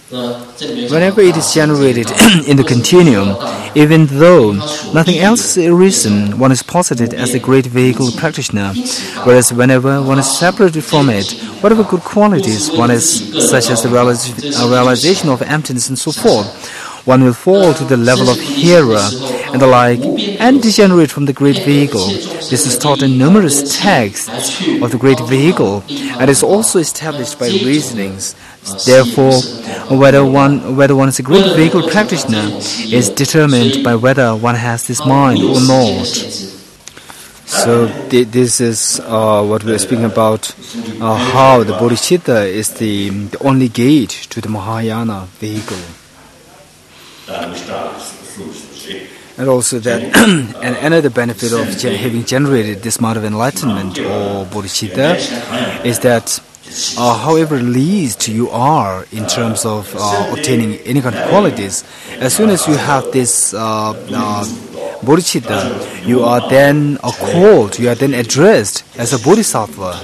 Whenever it is generated in the continuum, even though nothing else is arisen, one is posited as a great vehicle practitioner, whereas whenever one is separated from it, whatever good qualities one is, such as the realization of emptiness and so forth, one will fall to the level of hearer and the like, and degenerate from the great vehicle. This is taught in numerous texts of the great vehicle, and is also established by reasonings. Therefore, whether one is a great vehicle practitioner is determined by whether one has this mind or not. So this is what we are speaking about, how the bodhicitta is the only gate to the Mahayana vehicle. And also that and another benefit of having generated this amount of enlightenment or bodhicitta is that however least you are in terms of obtaining any kind of qualities, as soon as you have this bodhicitta, you are then called, you are then addressed as a bodhisattva.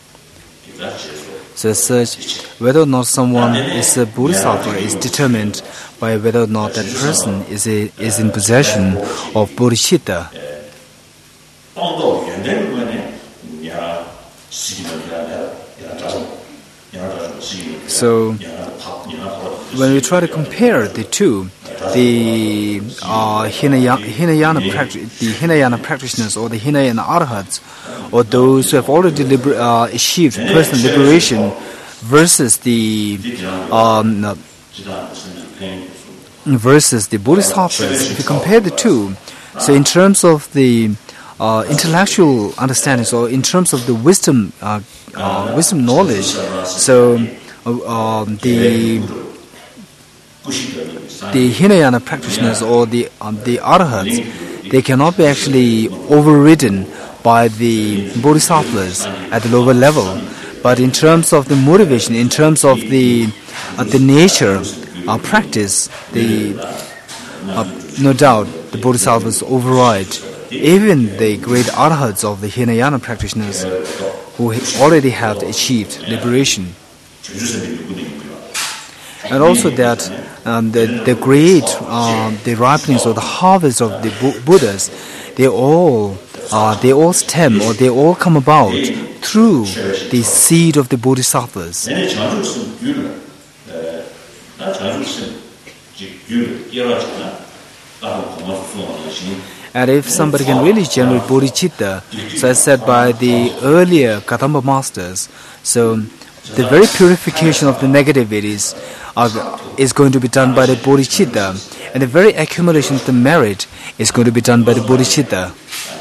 So as such, whether or not someone is a bodhisattva is determined by whether or not that person is in possession of bodhicitta. So when we try to compare the two, the Hinayana practitioners or the Hinayana arhats, or those who have already achieved personal liberation, versus the bodhisattvas, if you compare the two, so in terms of the intellectual understanding, so in terms of the wisdom knowledge, so the Hinayana practitioners or the arhats, they cannot be actually overridden by the bodhisattvas at the lower level. But in terms of the motivation, in terms of the nature, practice, no doubt the bodhisattvas override even the great arhats of the Hinayana practitioners who already have achieved liberation. And also that the great the ripenings or the harvest of the Buddhas, they all stem or they all come about through the seed of the bodhisattvas. And if somebody can really generate bodhicitta, so as said by the earlier Kadamba masters, so the very purification of the negativities is going to be done by the bodhicitta, and the very accumulation of the merit is going to be done by the bodhicitta.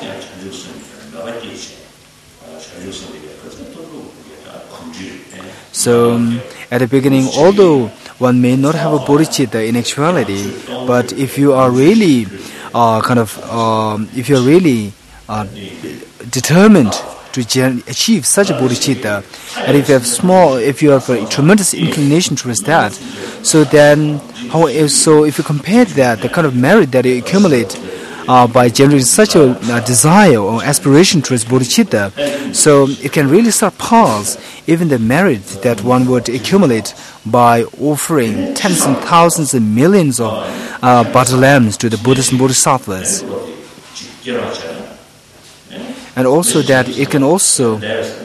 So at the beginning, although one may not have a bodhicitta in actuality, but if you are really if you are really determined to achieve such a bodhicitta, and if you have a tremendous inclination towards that, so then, so if you compare that, the kind of merit that you accumulate by generating such a desire or aspiration towards bodhicitta, so it can really surpass even the merit that one would accumulate by offering tens and thousands and millions of butter lambs to the Buddhas and Bodhisattvas. And also that it can also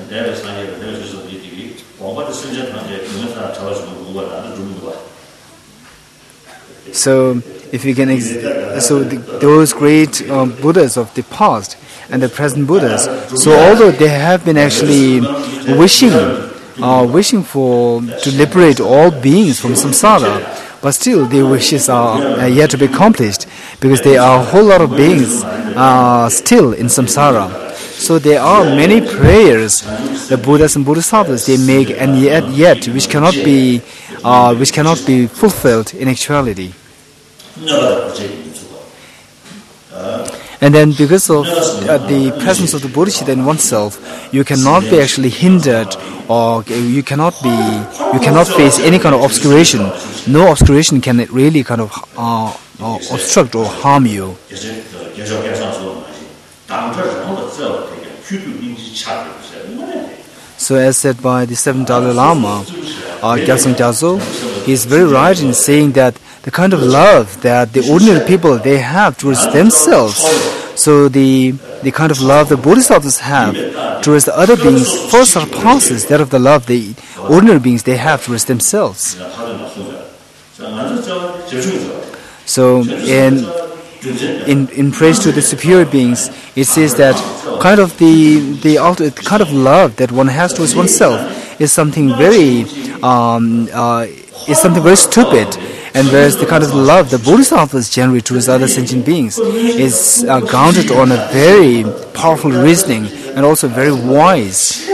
so if you can those great Buddhas of the past and the present Buddhas, so although they have been actually wishing to liberate all beings from samsara, but still their wishes are yet to be accomplished, because there are a whole lot of beings still in samsara. So there are many prayers the Buddhas and Bodhisattvas they make, and yet which cannot be fulfilled in actuality. And then because of the presence of the bodhicitta in oneself, you cannot be actually hindered, or you cannot face any kind of obscuration. No obscuration can really kind of obstruct or harm you. So as said by the seventh Dalai Lama, Gyaltsang Gyaltso, he's very right in saying that the kind of love that the ordinary people they have towards themselves, so the kind of love the bodhisattvas have towards the other beings far surpasses that of the love the ordinary beings they have towards themselves. So in praise to the superior beings, it says that kind of the kind of love that one has towards oneself is something very stupid, and whereas the kind of love the bodhisattvas generate towards other sentient beings is grounded on a very powerful reasoning and also very wise.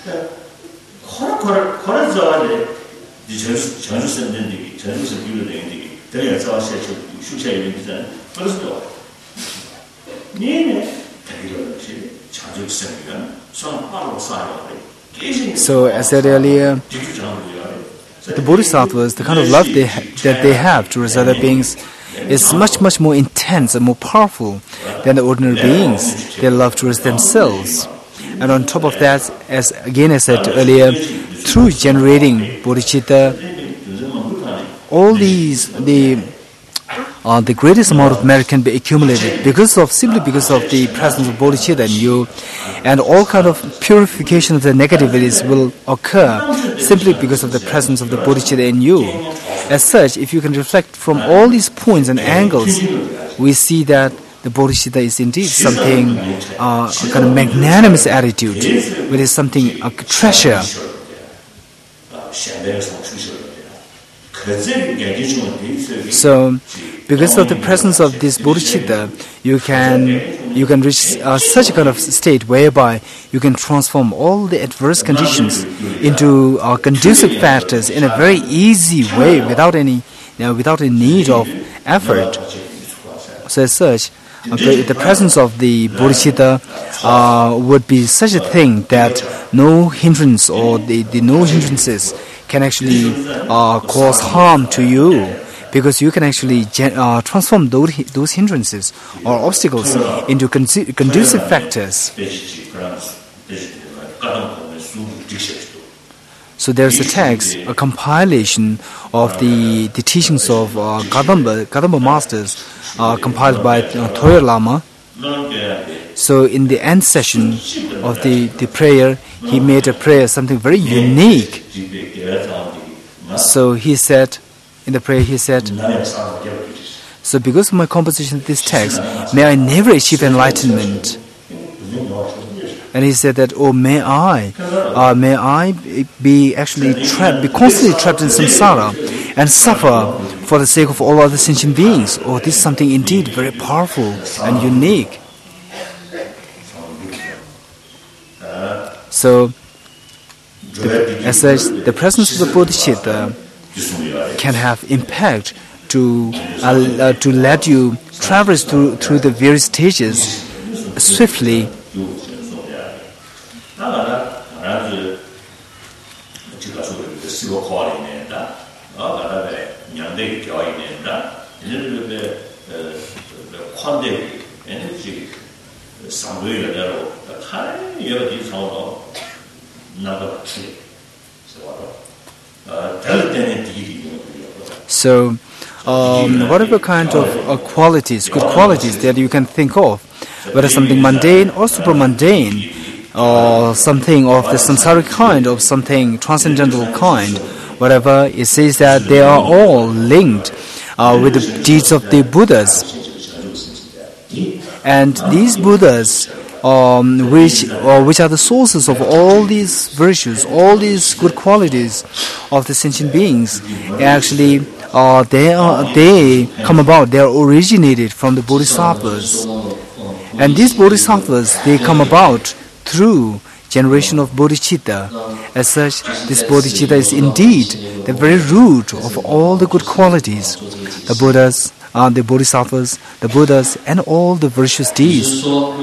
So, as I said earlier, the bodhisattvas, the kind of love that they have towards other beings is much, much more intense and more powerful than the ordinary beings they love towards themselves. And on top of that, as I said earlier, through generating bodhicitta, all these, the greatest amount of merit can be accumulated simply because of the presence of bodhicitta in you, and all kind of purification of the negativities will occur simply because of the presence of the bodhicitta in you. As such, if you can reflect from all these points and angles, we see that the bodhicitta is indeed something, a kind of magnanimous attitude, which is something, a treasure. So, because of the presence of this bodhicitta, you can reach such a kind of state whereby you can transform all the adverse conditions into conducive factors in a very easy way without any need of effort. So, as such, the presence of the bodhicitta would be such a thing that no hindrance or the no hindrances can actually cause harm to you, because you can actually transform those hindrances or obstacles into conducive factors. So there's a text, a compilation of the teachings of Kadamba masters, compiled by Thoyer Lama. So in the end session of the prayer, he made a prayer, something very unique. So he said, in the prayer he said, so because of my composition of this text, may I never achieve enlightenment. And he said that, oh, may I be actually be constantly trapped in samsara and suffer for the sake of all other sentient beings. Oh, this is something indeed very powerful and unique. So, as such, the presence of the bodhicitta can have impact to let you traverse through the various stages swiftly. So, whatever kind of qualities, good qualities that you can think of, whether something mundane or super mundane, or something of the samsaric kind, or something transcendental kind, whatever, it says that they are all linked with the deeds of the Buddhas. And these Buddhas, which are the sources of all these virtues, all these good qualities of the sentient beings, actually, they come about, they are originated from the bodhisattvas. And these bodhisattvas, they come about through generation of bodhicitta. As such, this bodhicitta is indeed the very root of all the good qualities. The Buddhas, the bodhisattvas, the Buddhas, and all the virtuous deeds.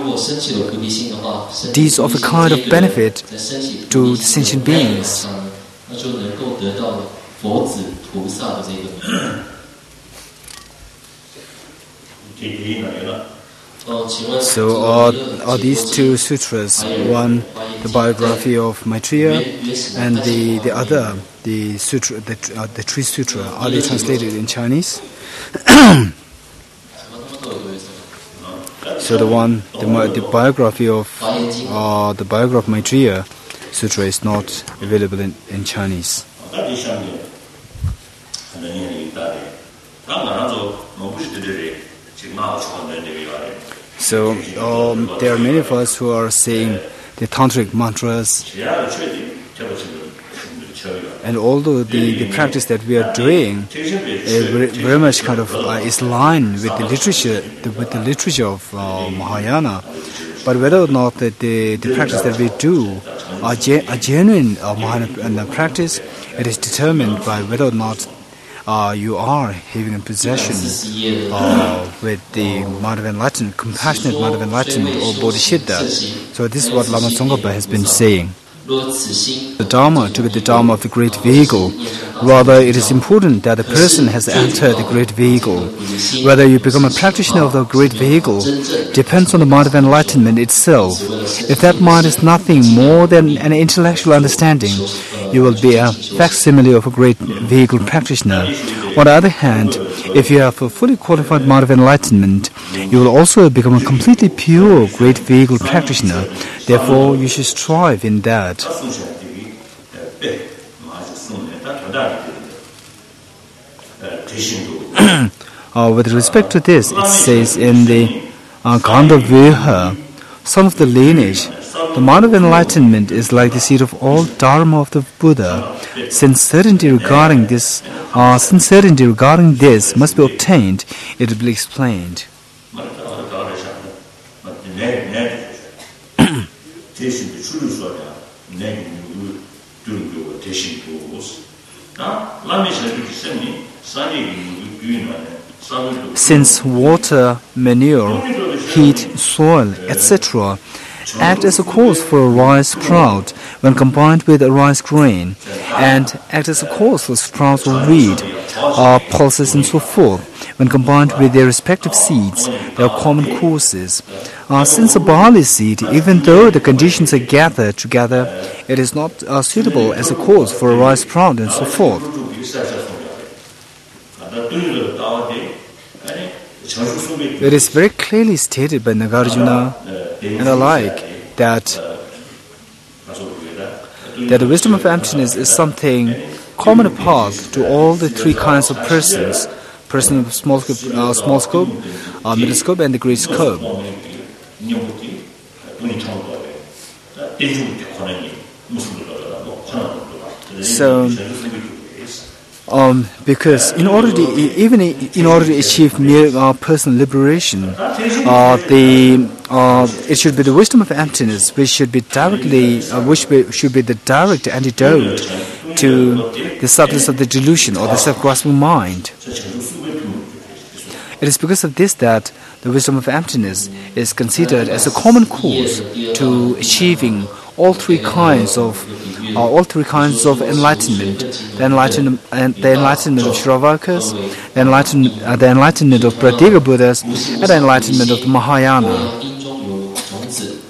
Deeds of a kind of benefit to the sentient beings. So are these two sutras, one the biography of Maitreya and the other the sutra, the Tree Sutra, are they translated in Chinese? So the biography of Maitreya Sutra is not available in Chinese. So there are many of us who are saying the tantric mantras, and although the practice that we are doing very much kind of is aligned with the literature of Mahayana, but whether or not the practice that we do are genuine Mahayana practice, it is determined by whether or not you are having a possession with the mind of enlightenment, compassionate mind of enlightenment, or bodhisattva. So this is what Lama Tsongkhapa has been saying. The Dharma to be the Dharma of the great vehicle. Rather, it is important that the person has entered the great vehicle. Whether you become a practitioner of the great vehicle depends on the mind of enlightenment itself. If that mind is nothing more than an intellectual understanding, you will be a facsimile of a great vehicle practitioner. On the other hand, if you have a fully qualified mind of enlightenment, you will also become a completely pure great vehicle practitioner. Therefore, you should strive in that. With respect to this, it says in the Gandharva, son of the lineage, the mind of enlightenment is like the seed of all dharma of the Buddha. Since certainty regarding this must be obtained, it will be explained. Since water, manure, heat, soil, etc. act as a cause for a rice sprout when combined with a rice grain, and act as a cause for sprouts of wheat, pulses and so forth, when combined with their respective seeds, they are common causes. Since a barley seed, even though the conditions are gathered together, it is not suitable as a cause for a rice sprout and so forth. It is very clearly stated by Nagarjuna and alike that the wisdom of emptiness is something common apart to all the three kinds of persons: person of small scope, middle scope, and the great scope. So, because in order to achieve mere personal liberation, it should be the wisdom of emptiness which should be the direct antidote to the substance of the delusion or the self-grasping mind. It is because of this that the wisdom of emptiness is considered as a common cause to achieving all three kinds of enlightenment: the enlightenment of Shravakas, the enlightenment of Pratyaga Buddhas, and the enlightenment of the Mahayana.